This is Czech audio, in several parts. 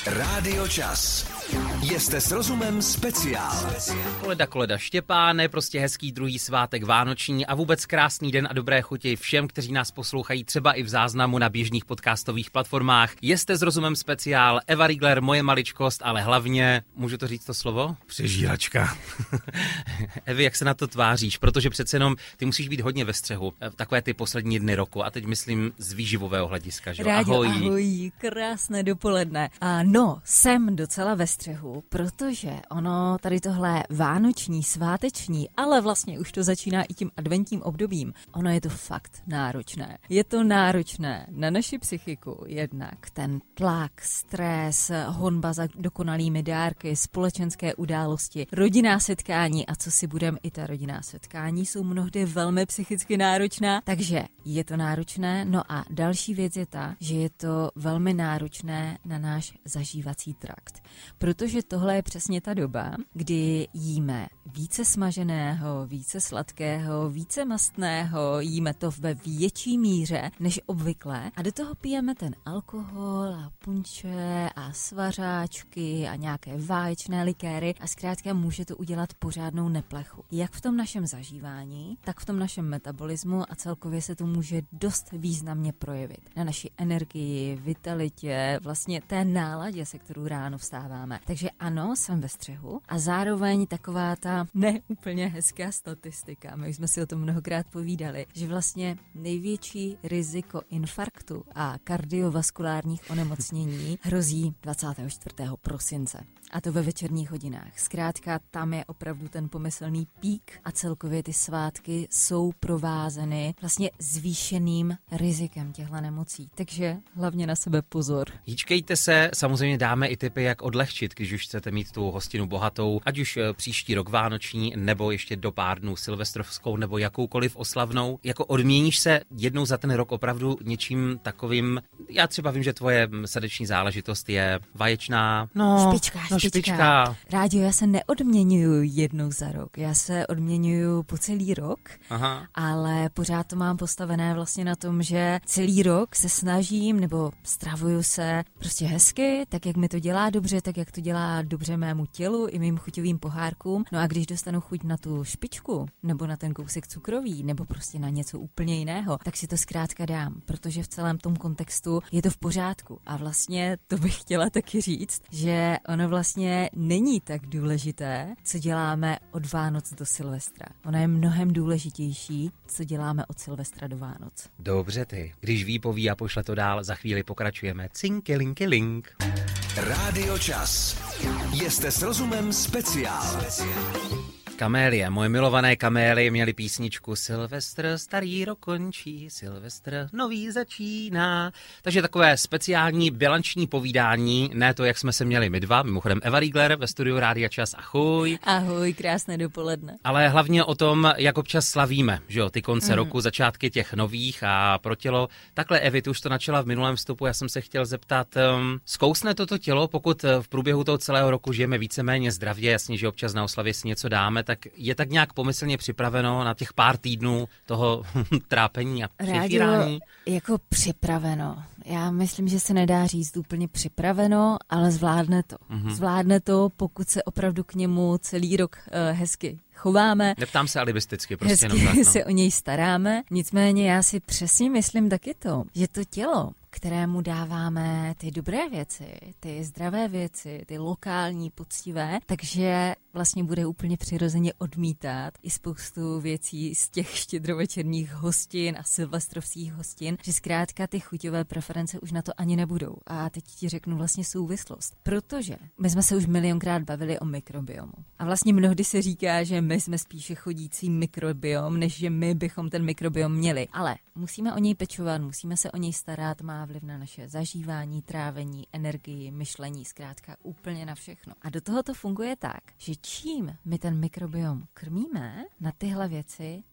Rádio Čas. Jste s rozumem speciál. Koleda Štěpáne, prostě hezký druhý svátek vánoční a vůbec krásný den a dobré chuti všem, kteří nás poslouchají třeba i v záznamu na běžných podcastových platformách. Jste s rozumem speciál, Eva Riegler, moje maličkost, ale hlavně, můžu to říct to slovo? Přežíračka. Evi, jak se na to tváříš? Protože přece jenom ty musíš být hodně ve střehu v takové ty poslední dny roku a teď myslím z výživového hlediska, že jo? Ahoj, krásné dopoledne. No, jsem docela ve střehu, protože ono tady tohle vánoční, sváteční, ale vlastně už to začíná i tím adventním obdobím, ono je to fakt náročné. Je to náročné na naši psychiku jednak, ten tlak, stres, honba za dokonalými dárky, společenské události, rodinná setkání a co si budem, i ta rodinná setkání jsou mnohdy velmi psychicky náročná, takže je to náročné. No a další věc je ta, že je to velmi náročné na náš zažívací trakt, protože tohle je přesně ta doba, kdy jíme více smaženého, více sladkého, více mastného, jíme to ve větší míře než obvykle a do toho pijeme ten alkohol a punče a svařáčky a nějaké vaječné likéry a zkrátka může to udělat pořádnou neplechu. Jak v tom našem zažívání, tak v tom našem metabolismu a celkově se to může dost významně projevit na naší energii, vitalitě, vlastně té náladě, se kterou ráno vstáváme. Takže ano, jsem ve střehu a zároveň taková ta neúplně hezká statistika. My jsme si o tom mnohokrát povídali, že vlastně největší riziko infarktu a kardiovaskulárních onemocnění hrozí 24. prosince. A to ve večerních hodinách. Zkrátka tam je opravdu ten pomyslný pík a celkově ty svátky jsou provázeny vlastně zvýšeným rizikem těchto nemocí. Takže hlavně na sebe pozor. Hýčkejte se, samozřejmě dáme i tipy, jak odlehčit, když už chcete mít tu hostinu bohatou, ať už příští rok vánoční, nebo ještě do pár dnů silvestrovskou, nebo jakoukoliv oslavnou. Jako odměníš se jednou za ten rok opravdu něčím takovým. Já třeba vím, že tvoje srdeční záležitost je vaječná. Špička. Rádio, já se neodměňuju jednou za rok. Já se odměňuju po celý rok, ale pořád to mám postavené vlastně na tom, že celý rok se snažím nebo stravuju se prostě hezky, tak jak mi to dělá dobře, tak jak to dělá dobře mému tělu i mým chuťovým pohárkům. No a když dostanu chuť na tu špičku nebo na ten kousek cukroví nebo prostě na něco úplně jiného, tak si to zkrátka dám, protože v celém tom kontextu je to v pořádku. A vlastně to bych chtěla taky říct, že ono vlastně není tak důležité, co děláme od Vánoc do Silvestra. Ono je mnohem důležitější, co děláme od Silvestra do Vánoc. Dobře ty. Když ví, poví a pošle to dál, za chvíli pokračujeme. Cinky-linky-link. Rádio Čas. Jste s rozumem speciál. Kamélie, moje milované kamélie měly písničku Silvestr, starý rok končí, Silvestr, nový začíná. Takže takové speciální bilanční povídání, ne to, jak jsme se měli my dva, mimochodem Eva Riegler ve studiu Rádia Čas, ahoj. Ahoj, krásné dopoledne. Ale hlavně o tom, jak občas slavíme, že jo, ty konce roku, začátky těch nových a pro tělo. Takhle Evi, ty už to načala v minulém vstupu, já jsem se chtěl zeptat, zkousne toto tělo, pokud v průběhu toho celého roku žijeme víceméně zdravě, jasně, že občas na oslavě si něco dáme, tak je tak nějak pomyslně připraveno na těch pár týdnů toho trápení a přechýrání? Jako připraveno. Já myslím, že se nedá říct úplně připraveno, ale zvládne to. Zvládne to, pokud se opravdu k němu celý rok hezky chováme. Neptám se alibisticky, prostě hezky jenom tak, se o něj staráme. Nicméně já si přesně myslím taky to, že to tělo, kterému dáváme ty dobré věci, ty zdravé věci, ty lokální, poctivé, takže vlastně bude úplně přirozeně odmítat i spoustu věcí z těch štědrovečerních hostin a silvestrovských hostin, že zkrátka ty chuťové preference už na to ani nebudou. A teď ti řeknu vlastně souvislost. Protože my jsme se už milionkrát bavili o mikrobiomu. A vlastně mnohdy se říká, že my jsme spíše chodící mikrobiom, než že my bychom ten mikrobiom měli. Ale musíme o něj pečovat, musíme se o něj starat, má vliv na naše zažívání, trávení, energii, myšlení, zkrátka úplně na všechno. A do toho to funguje tak, že čím my ten mikrobiom krmíme na tyhle věci,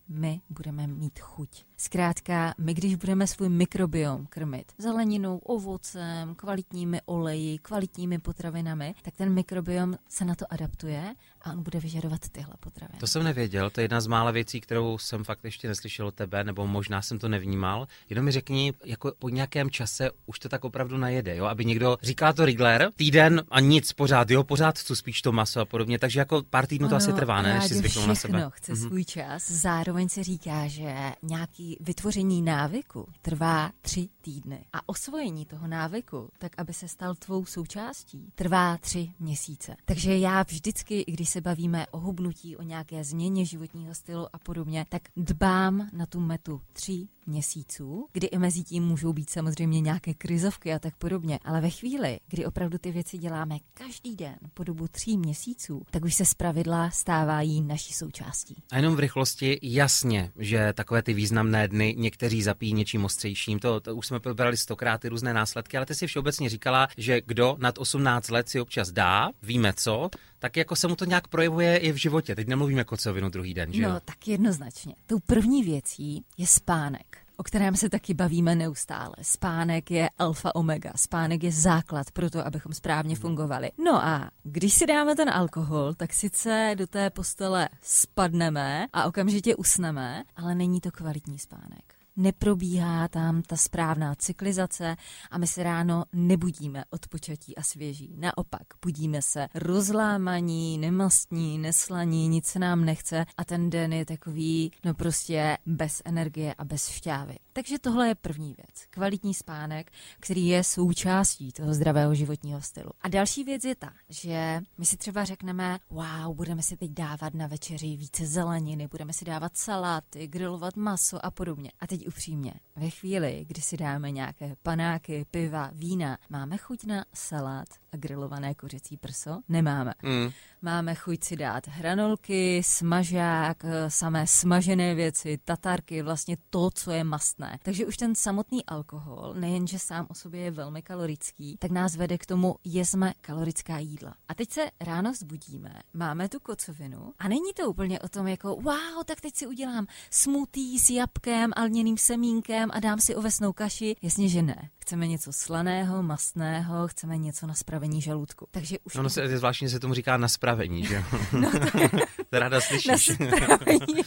my budeme mít chuť. Zkrátka, my když budeme svůj mikrobiom krmit zeleninou, ovocem, kvalitními oleji, kvalitními potravinami, tak ten mikrobiom se na to adaptuje a on bude vyžadovat tyhle potraviny. To jsem nevěděl, to je jedna z mála věcí, kterou jsem fakt ještě neslyšel od tebe, nebo možná jsem to nevnímal. Jenom mi řekni, jako po nějakém čase už to tak opravdu najede, jo? Aby někdo říká to Rigler, týden a nic, pořád chci spíš to maso a podobně, takže jako pár týdnů to asi trvá, ne, než si zvyknou na sebe. Chce svůj čas, zároveň se říká, že nějaký vytvoření návyku trvá 3 týdny a osvojení toho návyku, tak aby se stal tvou součástí, trvá 3 měsíce. Takže já vždycky, i když se bavíme o hubnutí, o nějaké změně životního stylu a podobně, tak dbám na tu metu 3 měsíců, kdy i mezi tím můžou být samozřejmě nějaké krizovky a tak podobně, ale ve chvíli, kdy opravdu ty věci děláme každý den po dobu 3 měsíců, tak už se zpravidla stávají naší součástí. A jenom v rychlosti, jasně, že takové ty významné dny někteří zapíjí něčím ostřejším, to už jsme probrali 100krát ty různé následky, ale ty si všeobecně říkala, že kdo nad 18 let si občas dá, víme co, tak jako se mu to nějak projevuje i v životě. Teď nemluvíme kocovinu druhý den, že jo? No, tak jednoznačně. Tou první věcí je spánek, o kterém se taky bavíme neustále. Spánek je alfa omega, spánek je základ pro to, abychom správně fungovali. No a když si dáme ten alkohol, tak sice do té postele spadneme a okamžitě usneme, ale není to kvalitní spánek. Neprobíhá tam ta správná cyklizace a my se ráno nebudíme odpočatí a svěží. Naopak, budíme se rozlámaní, nemastní, neslaní, nic se nám nechce a ten den je takový, no prostě bez energie a bez šťávy. Takže tohle je první věc. Kvalitní spánek, který je součástí toho zdravého životního stylu. A další věc je ta, že my si třeba řekneme, wow, budeme si teď dávat na večeři více zeleniny, budeme si dávat saláty, grilovat maso a podobně. A teď upřímně, ve chvíli, kdy si dáme nějaké panáky, piva, vína, máme chuť na salát a grilované kuřecí prso? Nemáme. Máme chuť si dát hranolky, smažák, samé smažené věci, tatarky, vlastně to, co je mastné. Takže už ten samotný alkohol, nejenže sám o sobě je velmi kalorický, tak nás vede k tomu, jezme kalorická jídla. A teď se ráno vzbudíme, máme tu kocovinu a není to úplně o tom jako wow, tak teď si udělám smoothie s jabkem a lněným semínkem a dám si ovesnou kaši. Jasně, že ne. Chceme něco slaného, mastného, chceme něco na spravení žaludku. Takže už no, zvláštně se tomu říká na spravení, že jo? No to ráda slyšíš. Na spravení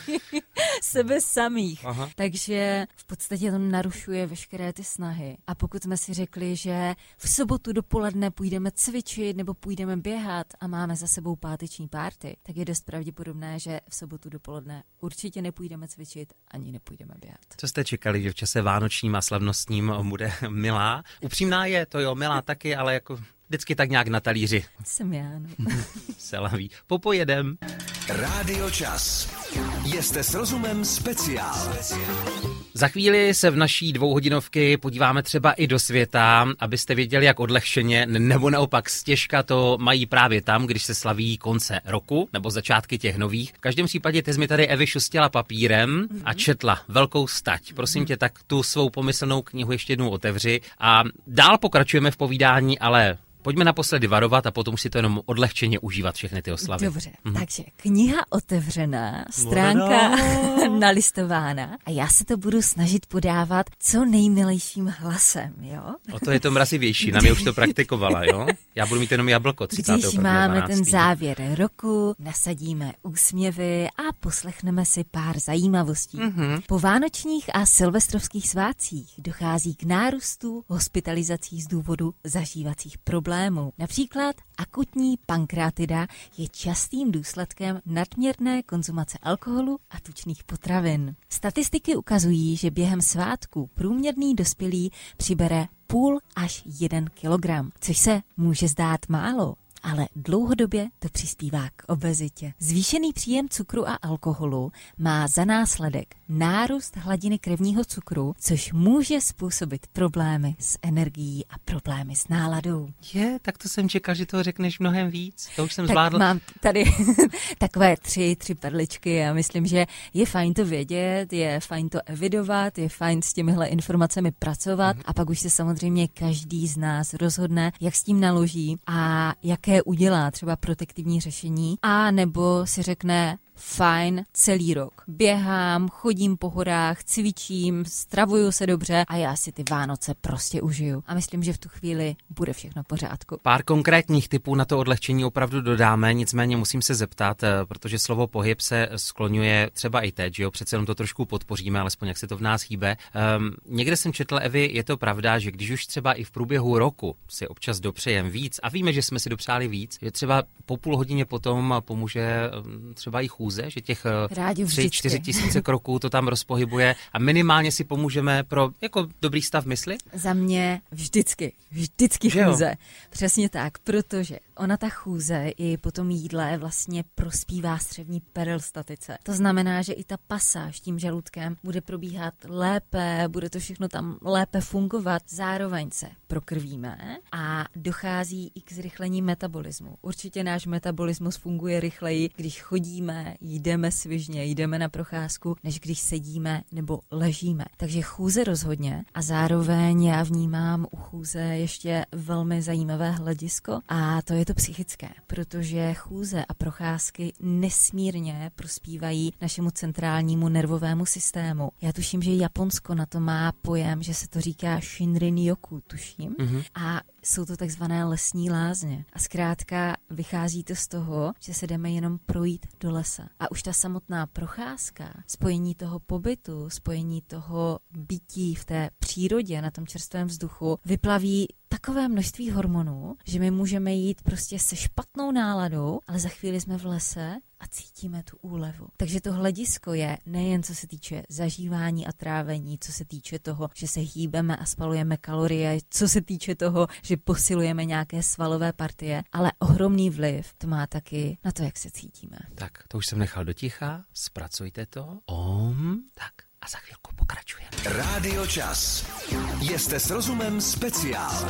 sebe samých. Aha. Takže v podstatě to narušuje veškeré ty snahy. A pokud jsme si řekli, že v sobotu dopoledne půjdeme cvičit nebo půjdeme běhat a máme za sebou páteční párty, tak je dost pravděpodobné, že v sobotu dopoledne určitě nepůjdeme cvičit ani nepůjdeme běhat. Co jste čekali, že v čase vánočním a slavnostním bude milá? Upřímná je, to jo, milá taky, ale jako vždycky tak nějak na talíři. Jsem já, no. Se laví. Popojedem. Rádio Čas. Jste s rozumem speciál. Za chvíli se v naší 2hodinovky podíváme třeba i do světa, abyste věděli, jak odlehčeně nebo naopak stěžka to mají právě tam, když se slaví konce roku nebo začátky těch nových. V každém případě ty jsi mi tady, Evi, šustěla papírem a četla velkou stať. Prosím tě, tak tu svou pomyslnou knihu ještě jednou otevři a dál pokračujeme v povídání, ale pojďme naposledy varovat a potom si to jenom odlehčeně užívat všechny ty oslavy. Dobře, takže kniha otevřená, stránka nalistována a já se to budu snažit podávat co nejmilejším hlasem, jo? O to je to mrazivější, na mě už to praktikovala, jo? Já budu mít jenom jablko 31. Když máme ten závěr roku, nasadíme úsměvy a poslechneme si pár zajímavostí. Po vánočních a silvestrovských svátcích dochází k nárůstu hospitalizací z důvodu zažívacích problémů. Například akutní pankreatida je častým důsledkem nadměrné konzumace alkoholu a tučných potravin. Statistiky ukazují, že během svátků průměrný dospělý přibere 0,5 až 1 kilogram, což se může zdát málo, ale dlouhodobě to přispívá k obezitě. Zvýšený příjem cukru a alkoholu má za následek nárůst hladiny krevního cukru, což může způsobit problémy s energií a problémy s náladou. Tak to jsem čekal, že toho řekneš mnohem víc. To už jsem tak zvládl. Mám tady takové tři perličky a myslím, že je fajn to vědět, je fajn to evidovat, je fajn s těmihle informacemi pracovat a pak už se samozřejmě každý z nás rozhodne, jak s tím naloží a jaké udělá třeba protektivní řešení, a nebo si řekne fajn celý rok. Běhám, chodím po horách, cvičím, stravuju se dobře a já si ty Vánoce prostě užiju. A myslím, že v tu chvíli bude všechno v pořádku. Pár konkrétních tipů na to odlehčení opravdu dodáme, nicméně musím se zeptat, protože slovo pohyb se skloňuje třeba i teď, že jo, přece jenom to trošku podpoříme, alespoň jak se to v nás hýbe. Někde jsem četl, Evi, je to pravda, že když už třeba i v průběhu roku si občas dopřejem víc a víme, že jsme si dopřáli víc, že třeba po půl hodině potom pomůže třeba i chůze, že těch 3-4 tisíce kroků to tam rozpohybuje a minimálně si pomůžeme pro jako dobrý stav mysli? Za mě vždycky chůze. Přesně tak, protože ona ta chůze i po tom jídle vlastně prospívá střevní peristaltice. To znamená, že i ta pasáž tím žaludkem bude probíhat lépe, bude to všechno tam lépe fungovat, zároveň se prokrvíme a dochází i k zrychlení metabolismu. Určitě náš metabolismus funguje rychleji, když chodíme, jdeme svižně, jdeme na procházku, než když sedíme nebo ležíme. Takže chůze rozhodně a zároveň já vnímám u chůze ještě velmi zajímavé hledisko a to je to psychické, protože chůze a procházky nesmírně prospívají našemu centrálnímu nervovému systému. Já tuším, že Japonsko na to má pojem, že se to říká Shinrin-yoku, tuším. A jsou to takzvané lesní lázně. A zkrátka vychází to z toho, že se jdeme jenom projít do lesa. A už ta samotná procházka, spojení toho pobytu, spojení toho bytí v té přírodě, na tom čerstvém vzduchu, vyplaví takové množství hormonů, že my můžeme jít prostě se špatnou náladou, ale za chvíli jsme v lese a cítíme tu úlevu. Takže to hledisko je nejen co se týče zažívání a trávení, co se týče toho, že se hýbeme a spalujeme kalorie, co se týče toho, že posilujeme nějaké svalové partie, ale ohromný vliv to má taky na to, jak se cítíme. Tak, to už jsem nechal do ticha, zpracujte to. Tak. A za chvilku pokračujeme. Rádio Čas. Jste s rozumem speciál.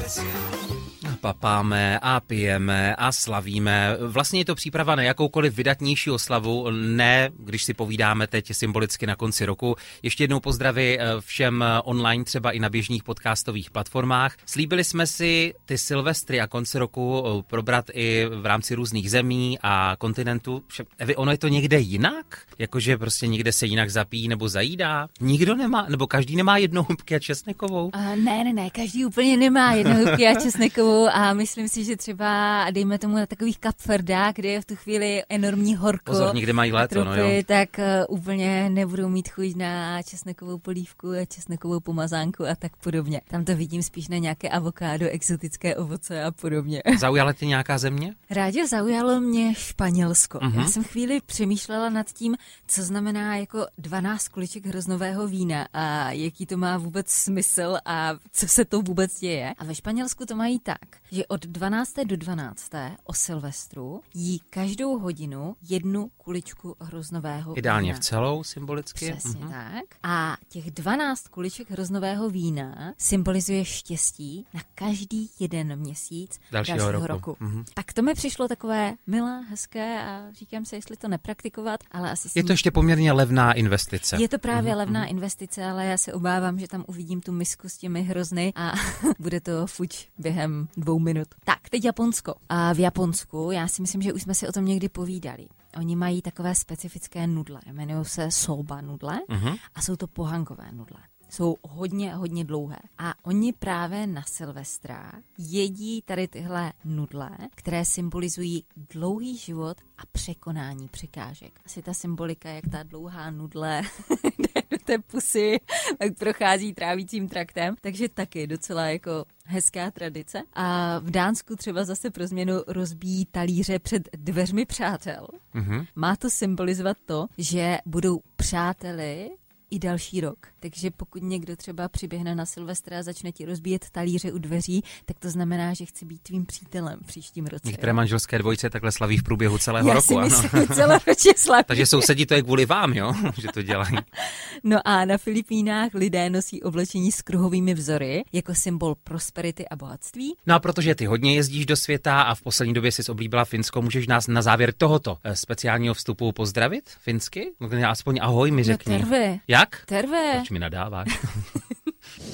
A papáme a pijeme a slavíme. Vlastně je to příprava na jakoukoliv vydatnější oslavu, ne když si povídáme teď symbolicky na konci roku. Ještě jednou pozdraví všem online, třeba i na běžných podcastových platformách. Slíbili jsme si ty Silvestry a konce roku probrat i v rámci různých zemí a kontinentů. Evi, ono je to někde jinak? Jakože prostě někde se jinak zapíjí nebo zajídá? Nikdo nemá, nebo každý nemá jednohubky a česnekovou? Ne, každý úplně nemá jednohubky a česnekovou a myslím si, že třeba dejme tomu na takových Kapverdách, kde je v tu chvíli enormní horko. Pozor, někde mají léto, tropy, no jo. Tak úplně nebudou mít chuť na česnekovou polívku a česnekovou pomazánku a tak podobně. Tam to vidím spíš na nějaké avokádo, exotické ovoce a podobně. Zaujala tě nějaká země? Rádio zaujalo mě Španělsko. Já jsem chvíli přemýšlela nad tím, co znamená jako 12 kuliček hroznového vína a jaký to má vůbec smysl a co se to vůbec děje. A ve Španělsku to mají tak, že od 12. do 12. o Silvestru jí každou hodinu 1 kuličku hroznového Ideálně vína. v celou symbolicky. Přesně tak. A těch 12 kuliček hroznového vína symbolizuje štěstí na každý jeden měsíc dalšího roku. Tak to mi přišlo takové milé, hezké a říkám se, jestli to nepraktikovat, ale asi Je to ještě poměrně levná investice. Je to právě levná investice, ale já se obávám, že tam uvidím tu misku s těmi hrozny a bude to fuč během 2 minut. Tak, teď Japonsko. A v Japonsku, já si myslím, že už jsme si o tom někdy povídali. Oni mají takové specifické nudle, jmenují se soba nudle a jsou to pohankové nudle. Jsou hodně dlouhé. A oni právě na Silvestra jedí tady tyhle nudle, které symbolizují dlouhý život a překonání překážek. Asi ta symbolika, jak ta dlouhá nudle jde do té pusy, tak prochází trávícím traktem. Takže taky docela jako hezká tradice. A v Dánsku třeba zase pro změnu rozbíjí talíře před dveřmi přátel. Má to symbolizovat to, že budou přáteli i další rok. Takže pokud někdo třeba přiběhne na Silvestra a začne ti rozbíjet talíře u dveří, tak to znamená, že chci být tvým přítelem v příštím roce. Některé manželské dvojice takhle slaví v průběhu celého Já roku. si myslím, celoročně slaví. Takže sousedí to je kvůli vám, jo? Že to dělají. No a na Filipínách lidé nosí oblečení s kruhovými vzory jako symbol prosperity a bohatství. No a protože ty hodně jezdíš do světa a v poslední době jsi oblíbila Finsko, můžeš nás na závěr tohoto speciálního vstupu pozdravit finsky? No, aspoň ahoj mi řekni. No terve. Jak? Terve. Proč mi nadáváš?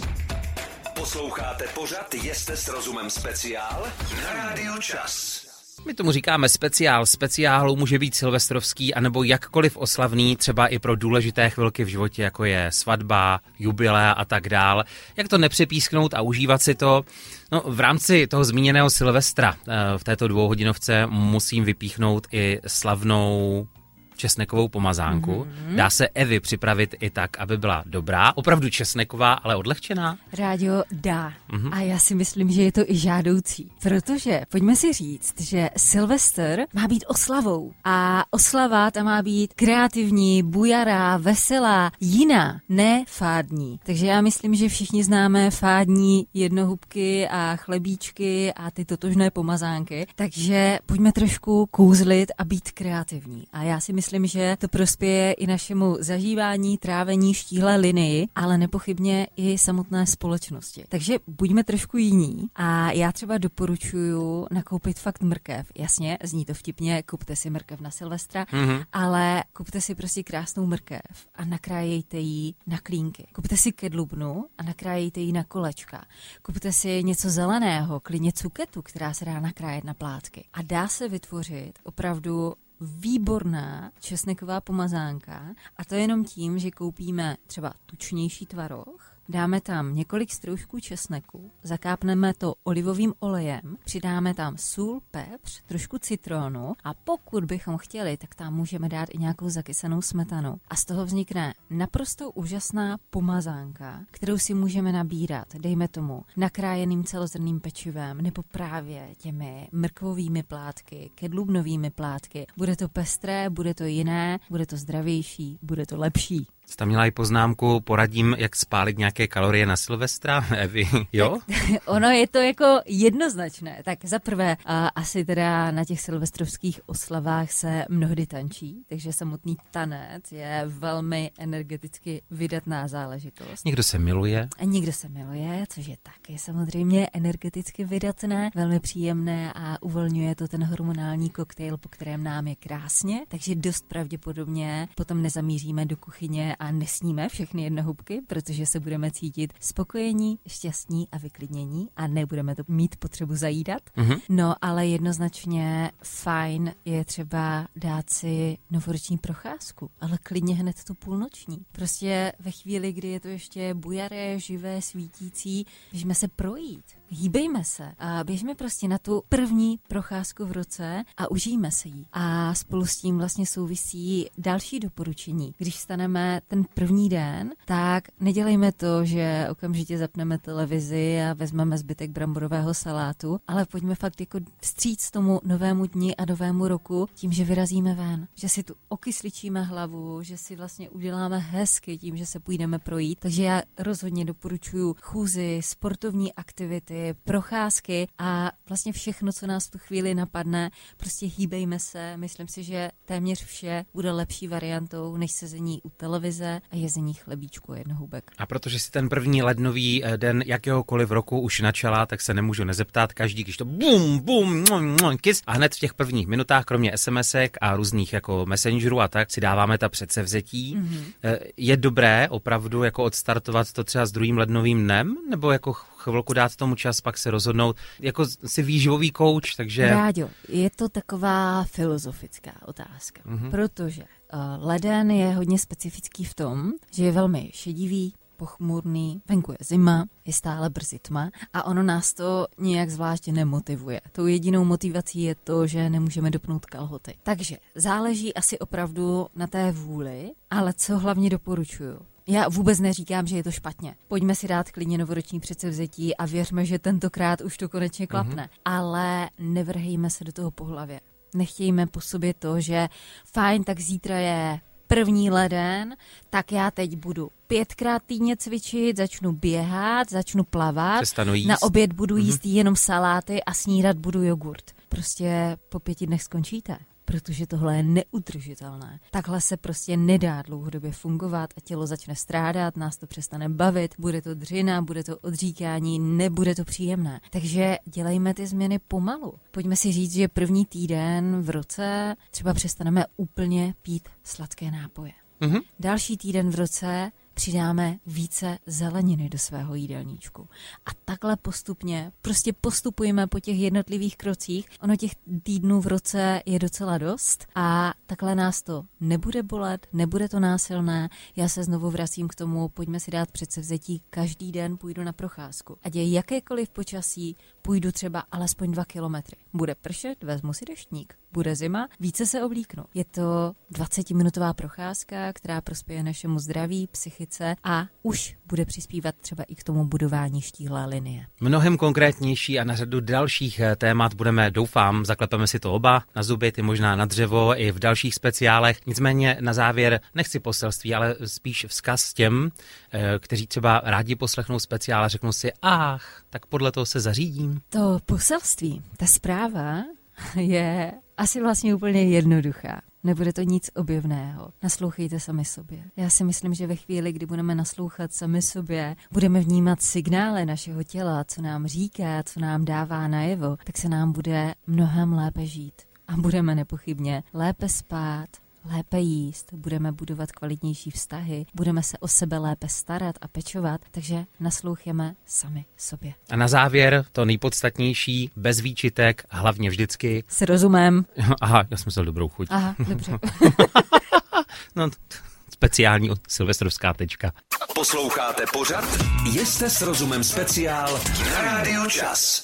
Posloucháte pořad Jste s rozumem speciál na Rádiu Čas. My tomu říkáme speciál. Speciálu může být silvestrovský anebo jakkoliv oslavný, třeba i pro důležité chvilky v životě, jako je svatba, jubilea a tak dál. Jak to nepřepísknout a užívat si to? No, v rámci toho zmíněného Silvestra v této dvouhodinovce musím vypíchnout i slavnou česnekovou pomazánku. Dá se Evi připravit i tak, aby byla dobrá, opravdu česneková, ale odlehčená? Rádio, dá. A já si myslím, že je to i žádoucí. Protože, pojďme si říct, že Silvestr má být oslavou. A oslava ta má být kreativní, bujará, veselá, jiná, ne fádní. Takže já myslím, že všichni známe fádní jednohubky a chlebíčky a ty totožné pomazánky. Takže pojďme trošku kouzlit a být kreativní. A já si myslím, že to prospěje i našemu zažívání, trávení, štíhlé linii, ale nepochybně i samotné společnosti. Takže buďme trošku jiní a já třeba doporučuju nakoupit fakt mrkev. Jasně, zní to vtipně, kupte si mrkev na Silvestra, ale kupte si prostě krásnou mrkev a nakrájejte ji na klínky. Kupte si kedlubnu a nakrájejte ji na kolečka. Kupte si něco zeleného, klidně cuketu, která se dá nakrájet na plátky. A dá se vytvořit opravdu výborná česneková pomazánka a to jenom tím, že koupíme třeba tučnější tvaroh, dáme tam několik stroužků česneku, zakápneme to olivovým olejem, přidáme tam sůl, pepř, trošku citronu a pokud bychom chtěli, tak tam můžeme dát i nějakou zakysanou smetanu. A z toho vznikne naprosto úžasná pomazánka, kterou si můžeme nabírat, dejme tomu, nakrájeným celozrnným pečivem nebo právě těmi mrkvovými plátky, kedlubnovými plátky. Bude to pestré, bude to jiné, bude to zdravější, bude to lepší. Jsi tam měla i poznámku, poradím, jak spálit nějaké kalorie na Silvestra, Evi, jo? Ono je to jako jednoznačné. Tak za prvé, asi teda na těch silvestrovských oslavách se mnohdy tančí, takže samotný tanec je velmi energeticky vydatná záležitost. Někdo se miluje. A někdo se miluje, což je taky samozřejmě energeticky vydatné, velmi příjemné a uvolňuje to ten hormonální koktejl, po kterém nám je krásně, takže dost pravděpodobně potom nezamíříme do kuchyně a nesníme všechny jednohubky, protože se budeme cítit spokojení, šťastní a vyklidnění a nebudeme to mít potřebu zajídat. No, ale jednoznačně fajn je třeba dát si novoroční procházku, ale klidně hned tu půlnoční. Prostě ve chvíli, kdy je to ještě bujaré, živé, svítící, běžme se projít. Hýbejme se a běžme prostě na tu první procházku v roce a užijme se jí. A spolu s tím vlastně souvisí další doporučení. Když vstaneme ten první den, tak nedělejme to, že okamžitě zapneme televizi a vezmeme zbytek bramborového salátu, ale pojďme fakt jako vstříc tomu novému dni a novému roku tím, že vyrazíme ven, že si tu okysličíme hlavu, že si vlastně uděláme hezky tím, že se půjdeme projít. Takže já rozhodně doporučuji chůzi, sportovní aktivity, procházky a vlastně všechno, co nás v tu chvíli napadne, prostě hýbejme se. Myslím si, že téměř vše bude lepší variantou než sezení u televize a jezení chlebíčku jednohubek. A protože si ten první lednový den jakéhokoliv roku už načala, tak se nemůžu nezeptat každý, když to bum, kiss a hned v těch prvních minutách, kromě SMSek a různých jako messengerů a tak, si dáváme ta předsevzetí. Je dobré opravdu jako odstartovat to třeba s druhým lednovým dnem, nebo jako chvilku dát tomu čas, pak se rozhodnout, jako si výživový kouč, takže... Ráďo, je to taková filozofická otázka, protože leden je hodně specifický v tom, že je velmi šedivý, pochmurný, venku je zima, je stále brzy tma a ono nás to nějak zvláště nemotivuje. Tou jedinou motivací je to, že nemůžeme dopnout kalhoty. Takže záleží asi opravdu na té vůli, ale co hlavně doporučuju. Já vůbec neříkám, že je to špatně. Pojďme si dát klidně novoroční předsevzetí a věřme, že tentokrát už to konečně klapne. Ale nevrhejme se do toho po hlavě. Nechtějme po sobě to, že fajn, tak zítra je 1. leden, tak já teď budu 5krát týdně cvičit, začnu běhat, začnu plavat, na oběd budu jíst jenom saláty a snídat budu jogurt. Prostě po 5 dnech skončíte. Protože tohle je neudržitelné. Takhle se prostě nedá dlouhodobě fungovat a tělo začne strádat, nás to přestane bavit, bude to dřina, bude to odříkání, nebude to příjemné. Takže dělejme ty změny pomalu. Pojďme si říct, že první týden v roce třeba přestaneme úplně pít sladké nápoje. Další týden v roce přidáme více zeleniny do svého jídelníčku. A takhle postupně, prostě postupujeme po těch jednotlivých krocích. Ono těch týdnů v roce je docela dost a takhle nás to nebude bolet, nebude to násilné. Já se znovu vracím k tomu, pojďme si dát předsevzetí, každý den půjdu na procházku. Ať je jakékoliv počasí, půjdu třeba alespoň 2 kilometry. Bude pršet, vezmu si deštník. Bude zima, více se oblíknu. Je to 20-minutová procházka, která prospěje našemu zdraví, psychice a už bude přispívat třeba i k tomu budování štíhlé linie. Mnohem konkrétnější a na řadu dalších témat budeme, doufám, zaklepeme si to oba na zuby, ty možná na dřevo i v dalších speciálech. Nicméně na závěr nechci poselství, ale spíš vzkaz těm, kteří třeba rádi poslechnou speciál a řeknou si, tak podle toho se zařídím. To poselství, ta zpráva je asi vlastně úplně jednoduchá. Nebude to nic objevného. Naslouchejte sami sobě. Já si myslím, že ve chvíli, kdy budeme naslouchat sami sobě, budeme vnímat signály našeho těla, co nám říká, co nám dává najevo, tak se nám bude mnohem lépe žít. A budeme nepochybně lépe spát, lépe jíst, budeme budovat kvalitnější vztahy, budeme se o sebe lépe starat a pečovat, takže naslouchejme sami sobě. A na závěr to nejpodstatnější, bez výčitek, hlavně vždycky. S rozumem. Aha, já jsem myslel dobrou chuť. Aha, dobře. No, speciální silvestrovská tečka. Posloucháte pořad Jste s rozumem speciál na Rádiu Čas.